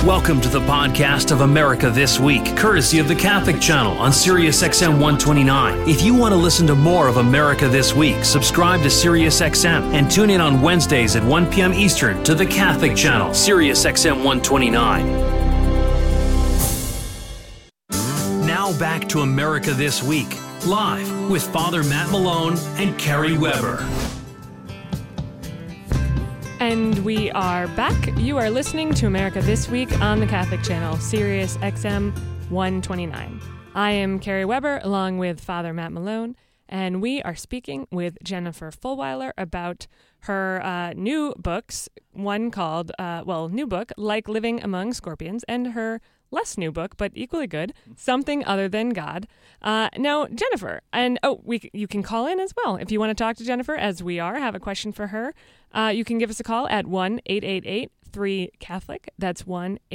Welcome to the podcast of America This Week, courtesy of the Catholic Channel on SiriusXM 129. If you want to listen to more of America This Week, subscribe to SiriusXM and tune in on Wednesdays at 1 p.m. Eastern to the Catholic Channel, SiriusXM 129. Now back to America This Week, live with Father Matt Malone and Carrie Weber. And we are back. You are listening to America This Week on the Catholic Channel, Sirius XM 129. I am Carrie Weber along with Father Matt Malone, and we are speaking with Jennifer Fulwiler about her new books, one called, new book, Like Living Among Scorpions, and her less new book, but equally good, Something Other Than God. Now, Jennifer, and you can call in as well. If you want to talk to Jennifer, as we have a question for her, you can give us a call at 1-888-3-CATHOLIC. That's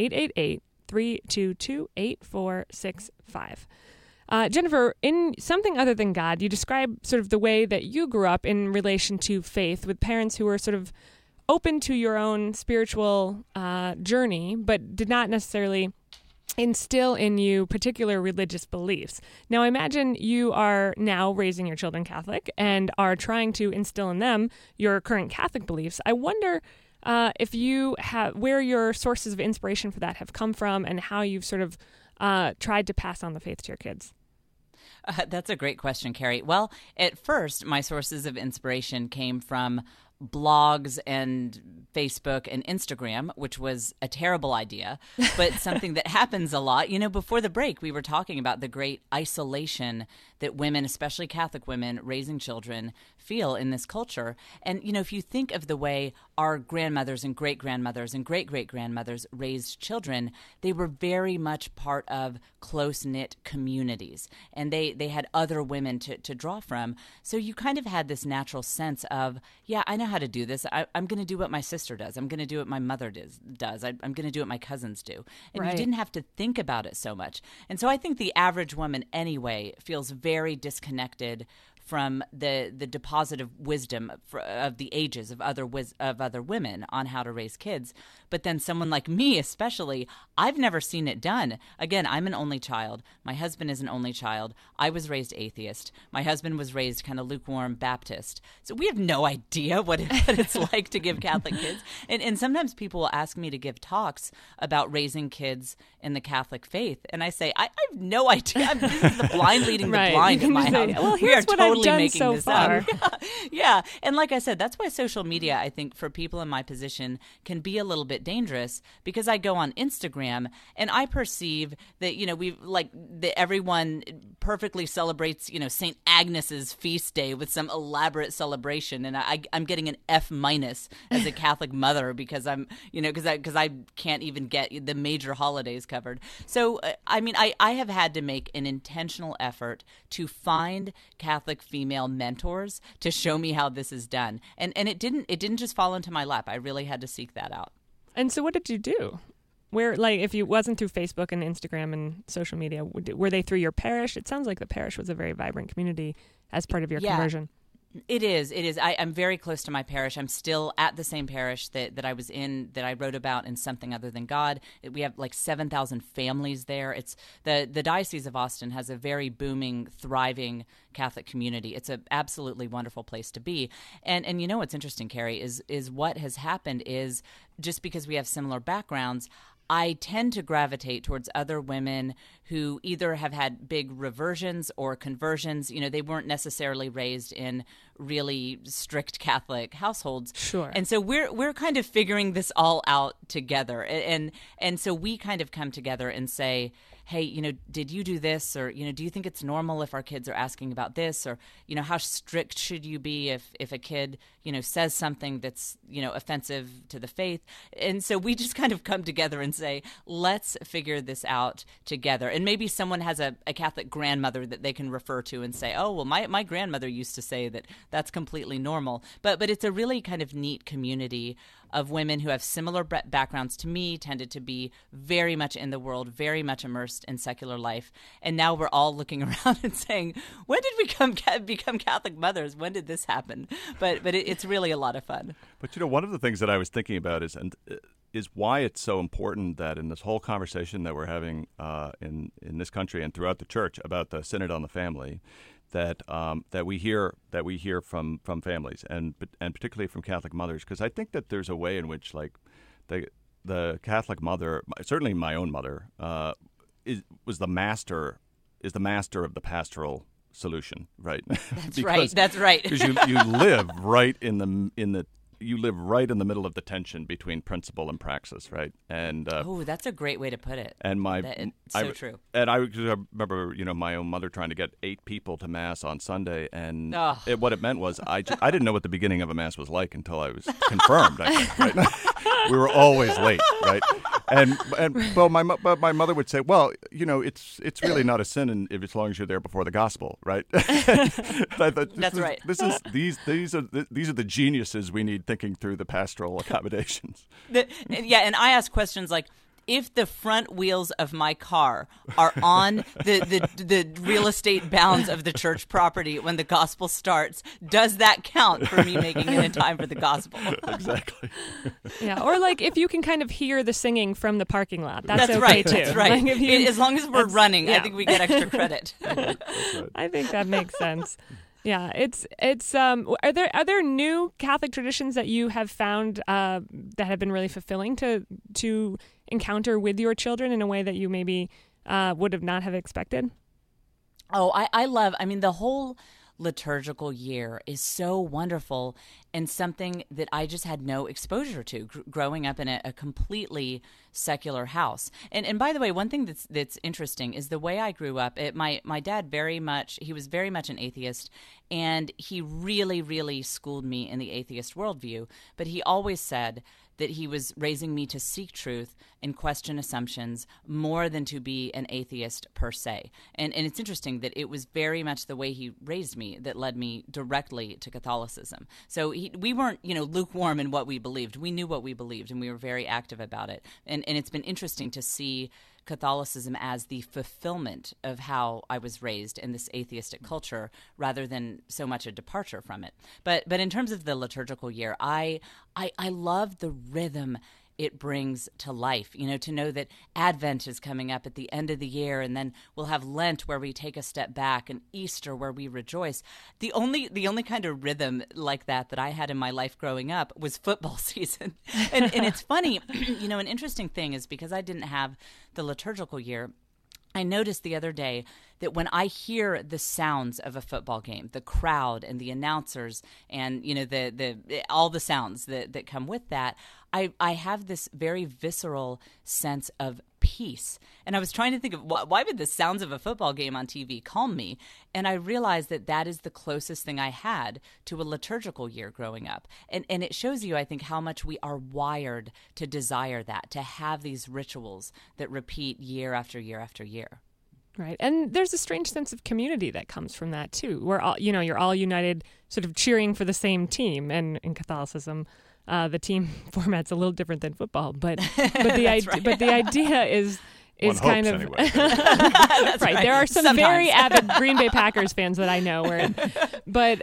1-888-322-8465. Jennifer, in Something Other Than God, you describe sort of the way that you grew up in relation to faith with parents who were sort of open to your own spiritual journey, but did not necessarily instill in you particular religious beliefs. Now, I imagine you are now raising your children Catholic and are trying to instill in them your current Catholic beliefs. I wonder if you have, where your sources of inspiration for that have come from and how you've sort of tried to pass on the faith to your kids. That's a great question, Carrie. Well, at first, my sources of inspiration came from blogs and Facebook and Instagram, which was a terrible idea, but something that happens a lot. You know, before the break, we were talking about the great isolation that women, especially Catholic women raising children, feel in this culture. And, you know, if you think of the way our grandmothers and great-grandmothers and great-great-grandmothers raised children, they were very much part of close-knit communities. And they had other women to draw from. So you kind of had this natural sense of, yeah, I know how to do this. I'm going to do what my sister does. I'm going to do what my mother does. I'm going to do what my cousins do. And right. You didn't have to think about it so much. And so I think the average woman anyway feels very disconnected from the deposit of wisdom of the ages of other women on how to raise kids. But then someone like me especially, I've never seen it done. Again, I'm an only child. My husband is an only child. I was raised atheist. My husband was raised kind of lukewarm Baptist. So we have no idea what it's like to give Catholic kids. And sometimes people will ask me to give talks about raising kids in the Catholic faith. And I say, I have no idea. This is the blind leading the blind in my house. Well, we are totally making so this far. up. Yeah. And like I said, that's why social media, I think, for people in my position can be a little bit dangerous, because I go on Instagram and I perceive that, you know, that everyone perfectly celebrates, you know, St. Agnes's feast day with some elaborate celebration. And I'm getting an F- as a Catholic mother because I'm, you know, because I can't even get the major holidays covered. So, I mean, I have had to make an intentional effort to find Catholic female mentors to show me how this is done. And it didn't just fall into my lap. I really had to seek that out. And so what did you do? Where, like, if it wasn't through Facebook and Instagram and social media, were they through your parish? It sounds like the parish was a very vibrant community as part of your conversion. It is. I'm very close to my parish. I'm still at the same parish that I was in, that I wrote about in Something Other Than God. We have like 7,000 families there. It's the Diocese of Austin has a very booming, thriving Catholic community. It's an absolutely wonderful place to be. And you know what's interesting, Carrie, is what has happened is, just because we have similar backgrounds, I tend to gravitate towards other women who either have had big reversions or conversions. You know, they weren't necessarily raised in really strict Catholic households. Sure. And so we're kind of figuring this all out together. And so we kind of come together and say, hey, you know, did you do this? Or, you know, do you think it's normal if our kids are asking about this? Or, you know, how strict should you be if a kid, you know, says something that's, you know, offensive to the faith? And so we just kind of come together and say, let's figure this out together. And maybe someone has a Catholic grandmother that they can refer to and say, oh, well, my grandmother used to say that that's completely normal. But it's a really kind of neat community of women who have similar backgrounds to me, tended to be very much in the world, very much immersed in secular life. And now we're all looking around and saying, when did we become Catholic mothers? When did this happen? But it's really a lot of fun. But, you know, one of the things that I was thinking about is, and is why it's so important that in this whole conversation that we're having in this country and throughout the church about the Synod on the Family, that we hear from families and particularly from Catholic mothers, because I think that there's a way in which like the Catholic mother, certainly my own mother, is the master of the pastoral solution, right? That's right. Because you live right in the middle of the tension between principle and praxis, right? And that's a great way to put it. And true. And I remember, my own mother trying to get 8 people to Mass on Sunday, and what it meant was I didn't know what the beginning of a Mass was like until I was confirmed. I think, right? We were always late, right? But my mother would say, well, it's really not a sin as long as you're there before the gospel, right? That's right. These are the geniuses we need thinking through the pastoral accommodations. And I ask questions like, if the front wheels of my car are on the real estate bounds of the church property when the gospel starts, does that count for me making it in time for the gospel? Exactly. Yeah, or like if you can kind of hear the singing from the parking lot, that's okay right, too. That's right. Like as long as we're running, yeah. I think we get extra credit. I think that makes sense. Yeah, it's are there new Catholic traditions that you have found that have been really fulfilling to encounter with your children in a way that you maybe would have not have expected? Oh, I love the whole liturgical year is so wonderful and something that I just had no exposure to growing up in a completely secular house. And by the way, one thing that's interesting is the way I grew up. My dad he was very much an atheist, and he really, really schooled me in the atheist worldview. But he always said that he was raising me to seek truth and question assumptions more than to be an atheist per se. And it's interesting that it was very much the way he raised me that led me directly to Catholicism. So we weren't, lukewarm in what we believed. We knew what we believed, and we were very active about it. And it's been interesting to see Catholicism as the fulfillment of how I was raised in this atheistic culture rather than so much a departure from it. But in terms of the liturgical year, I love the rhythm it brings to life, to know that Advent is coming up at the end of the year, and then we'll have Lent where we take a step back, and Easter where we rejoice. The only kind of rhythm like that I had in my life growing up was football season. And it's funny, an interesting thing is because I didn't have the liturgical year, I noticed the other day that when I hear the sounds of a football game, the crowd and the announcers and, the all the sounds that come with that, I have this very visceral sense of peace. And I was trying to think of why would the sounds of a football game on TV calm me? And I realized that is the closest thing I had to a liturgical year growing up. And it shows you, I think, how much we are wired to desire that, to have these rituals that repeat year after year after year. Right. And there's a strange sense of community that comes from that too. We're all, you're all united sort of cheering for the same team. And in Catholicism, the team format's a little different than football, but the idea is kind of anyway. right. There are some Sometimes. Very avid Green Bay Packers fans that I know, but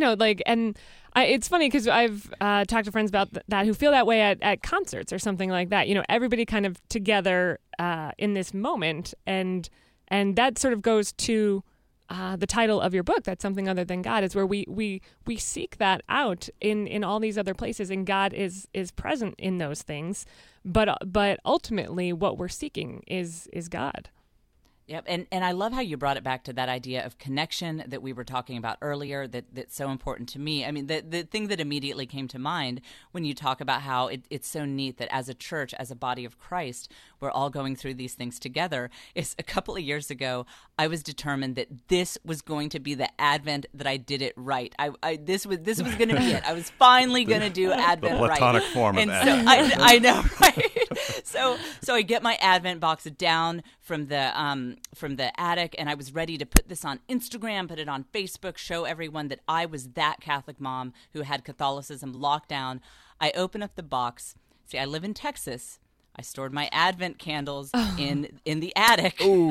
it's funny because I've talked to friends about that who feel that way at concerts or something like that. Everybody kind of together in this moment, and that sort of goes to the title of your book, That's Something Other Than God, is where we seek that out in all these other places, and God is present in those things, but ultimately what we're seeking is God. Yep, and I love how you brought it back to that idea of connection that we were talking about earlier that's so important to me. I mean, the thing that immediately came to mind when you talk about how it's so neat that as a church, as a body of Christ, we're all going through these things together, is a couple of years ago, I was determined that this was going to be the Advent that I did it right. This was going to be it. I was finally going to do Advent right. The platonic form of Advent. So I know, right? So I get my Advent box down from the attic, and I was ready to put this on Instagram, put it on Facebook, show everyone that I was that Catholic mom who had Catholicism locked down. I open up the box. See, I live in Texas. I stored my Advent candles in the attic. Ooh.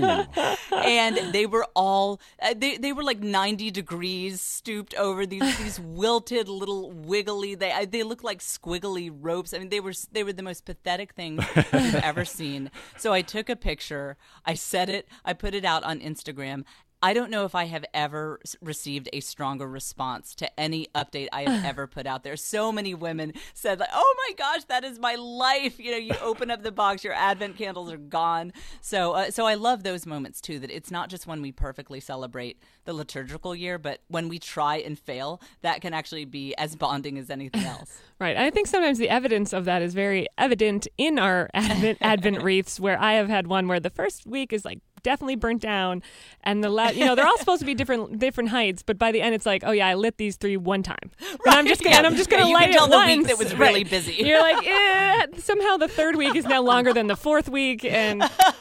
And they were all they were like 90 degrees stooped over these wilted little wiggly, they look like squiggly ropes. I mean, they were the most pathetic thing you've ever seen. So I took a picture, I set it, I put it out on Instagram. I don't know if I have ever received a stronger response to any update I have ever put out there. So many women said, like, "Oh my gosh, that is my life." You know, you open up the box, your Advent candles are gone. So I love those moments too, that it's not just when we perfectly celebrate the liturgical year, but when we try and fail, that can actually be as bonding as anything else. Right. I think sometimes the evidence of that is very evident in our Advent wreaths, where I have had one where the first week is like definitely burnt down, and they're all supposed to be different heights, but by the end it's like, oh yeah, I lit these 3 one time, Right. and I'm just gonna you light can tell it the once. week that was really busy. You're like, somehow the 3rd week is now longer than the 4th week, and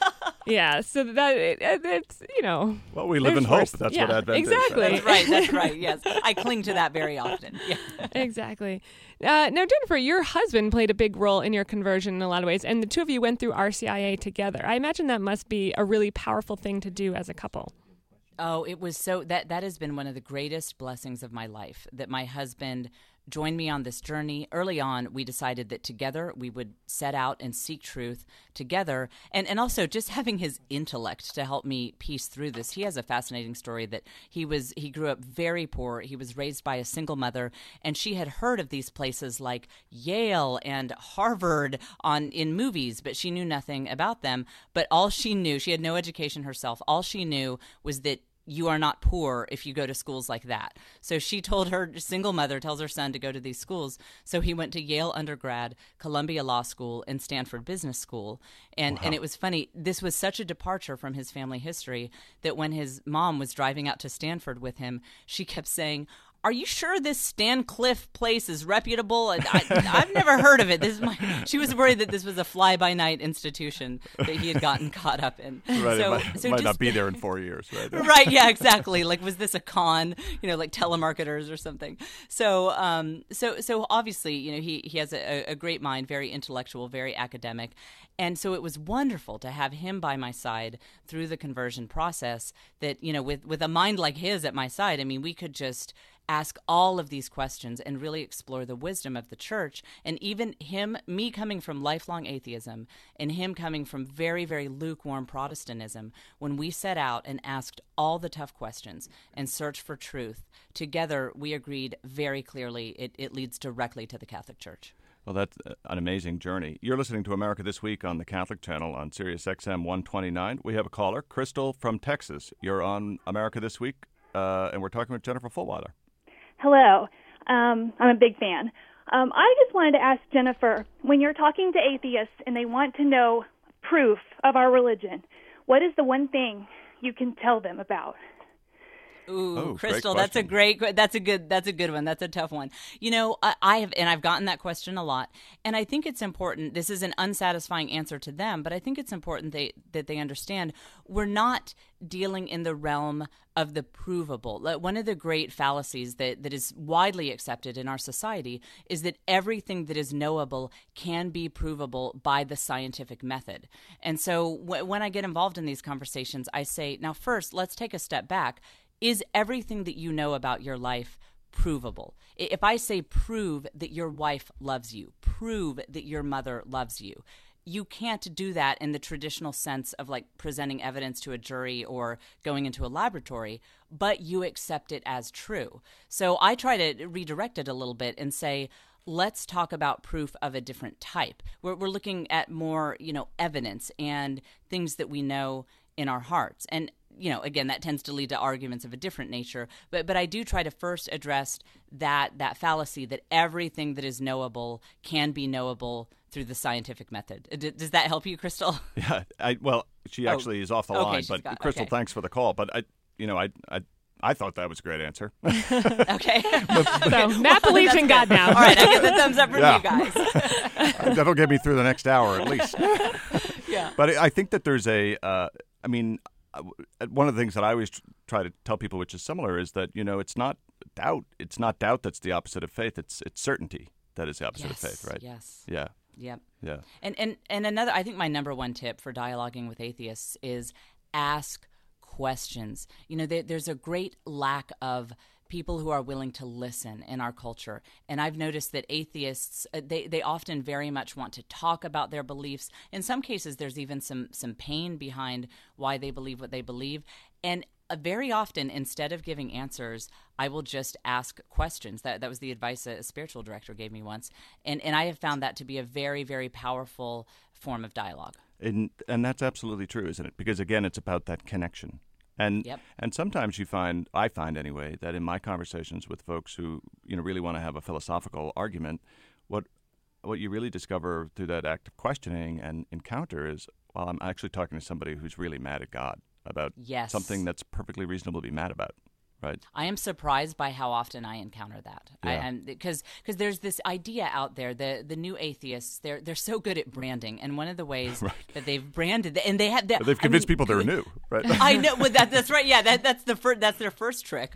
yeah, so it's Well, we live in there's hope. worse. That's Yeah, what Advent exactly. is. That's right. Yes, I cling to that very often. Yeah. Exactly. Now, Jennifer, your husband played a big role in your conversion in a lot of ways, and the two of you went through RCIA together. I imagine that must be a really powerful thing to do as a couple. Oh, it was so that has been one of the greatest blessings of my life, that my husband joined me on this journey. Early on, we decided that together we would set out and seek truth together, and also just having his intellect to help me piece through this. He has a fascinating story that he grew up very poor. He was raised by a single mother, and she had heard of these places like Yale and Harvard in movies, but she knew nothing about them. But all she knew, she had no education herself, all she knew was that you are not poor if you go to schools like that. So she told her single mother, tells her son to go to these schools. So he went to Yale undergrad, Columbia Law School, and Stanford Business School. And it was funny. This was such a departure from his family history that when his mom was driving out to Stanford with him, she kept saying, "Are you sure this Stancliffe place is reputable? I've never heard of it." She was worried that this was a fly-by-night institution that he had gotten caught up in. Right, So, it might not be there in 4 years, right? Right, yeah, exactly. Like, was this a con? Like telemarketers or something. So obviously, he has a great mind, very intellectual, very academic. And so it was wonderful to have him by my side through the conversion process, that, with a mind like his at my side, I mean, we could just ask all of these questions and really explore the wisdom of the church. And even me coming from lifelong atheism and him coming from very, very lukewarm Protestantism, when we set out and asked all the tough questions and searched for truth, together we agreed very clearly it leads directly to the Catholic Church. Well, that's an amazing journey. You're listening to America This Week on the Catholic Channel on Sirius XM 129. We have a caller, Crystal from Texas. You're on America This Week, and we're talking with Jennifer Fullwiler. Hello. I'm a big fan. I just wanted to ask Jennifer, when you're talking to atheists and they want to know proof of our religion, what is the one thing you can tell them about? Ooh, Crystal, that's a good one. That's a tough one. I've gotten that question a lot, and I think it's important. This is an unsatisfying answer to them, but I think it's important that they understand we're not dealing in the realm of the provable. One of the great fallacies that is widely accepted in our society is that everything that is knowable can be provable by the scientific method. And so when I get involved in these conversations, I say, now first, let's take a step back. Is everything that you know about your life provable? If I say prove that your wife loves you, prove that your mother loves you, you can't do that in the traditional sense of like presenting evidence to a jury or going into a laboratory, but you accept it as true. So I try to redirect it a little bit and say, let's talk about proof of a different type. We're looking at more, evidence and things that we know in our hearts. And again, that tends to lead to arguments of a different nature. But I do try to first address that fallacy that everything that is knowable can be knowable through the scientific method. Does that help you, Crystal? Yeah. She actually is off the line. But Crystal, thanks for the call. But I thought that was a great answer. Okay. So Matt believes in God now. All right, I get the thumbs up from you guys. That'll get me through the next hour at least. Yeah. But I think that there's one of the things that I always try to tell people, which is similar, is that, it's not doubt. It's not doubt that's the opposite of faith. It's certainty that is the opposite of faith, right? Yes. Yeah. Yep. Yeah. And another, I think my number one tip for dialoguing with atheists is ask questions. You know, there's a great lack of people who are willing to listen in our culture. And I've noticed that atheists, they often very much want to talk about their beliefs. In some cases, there's even some pain behind why they believe what they believe. And very often, instead of giving answers, I will just ask questions. That was the advice a spiritual director gave me once. And I have found that to be a very, very powerful form of dialogue. And that's absolutely true, isn't it? Because, again, it's about that connection. And and sometimes I find anyway, that in my conversations with folks who, you know, really want to have a philosophical argument, what you really discover through that act of questioning and encounter is, well, I'm actually talking to somebody who's really mad at God about something that's perfectly reasonable to be mad about. Right. I am surprised by how often I encounter that. Because there's this idea out there, the new atheists, they're so good at branding, and one of the ways that they've branded, and they have they've convinced people they're new, right? I know, well, that's right. Yeah, that's their first trick.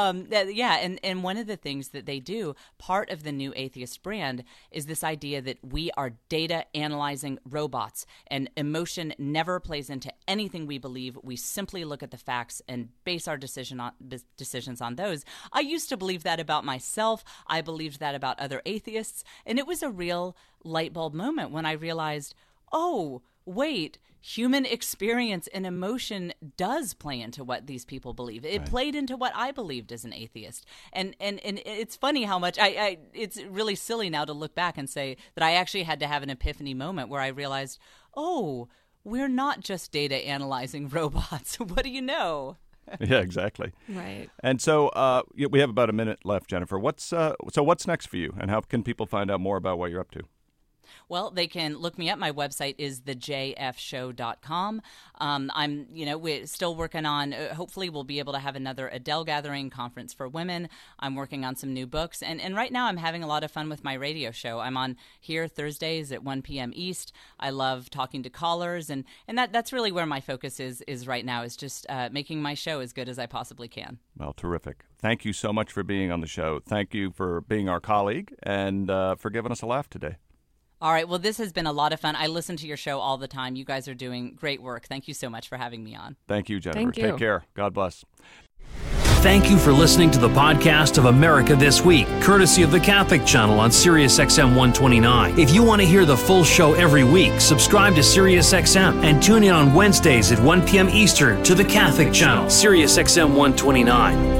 And one of the things that they do, part of the new atheist brand, is this idea that we are data analyzing robots, and emotion never plays into anything we believe. We simply look at the facts and base our decisions on those. I used to believe that about myself. I believed that about other atheists. And it was a real light bulb moment when I realized, oh, wait, human experience and emotion does play into what these people believe. It played into what I believed as an atheist. And it's funny how much it's really silly now to look back and say that I actually had to have an epiphany moment where I realized, oh, we're not just data analyzing robots. What do you know? Yeah, exactly. Right. And so we have about a minute left, Jennifer. What's next for you, and how can people find out more about what you're up to? Well, they can look me up. My website is thejffshow.com. We're still working on, hopefully we'll be able to have another Adele Gathering conference for women. I'm working on some new books. And right now I'm having a lot of fun with my radio show. I'm on here Thursdays at 1 p.m. East. I love talking to callers. And that's really where my focus is right now, is just making my show as good as I possibly can. Well, terrific. Thank you so much for being on the show. Thank you for being our colleague and for giving us a laugh today. All right. Well, this has been a lot of fun. I listen to your show all the time. You guys are doing great work. Thank you so much for having me on. Thank you, Jennifer. Thank you. Take care. God bless. Thank you for listening to the podcast of America This Week, courtesy of the Catholic Channel on SiriusXM 129. If you want to hear the full show every week, subscribe to SiriusXM and tune in on Wednesdays at 1 p.m. Eastern to the Catholic Channel, SiriusXM 129.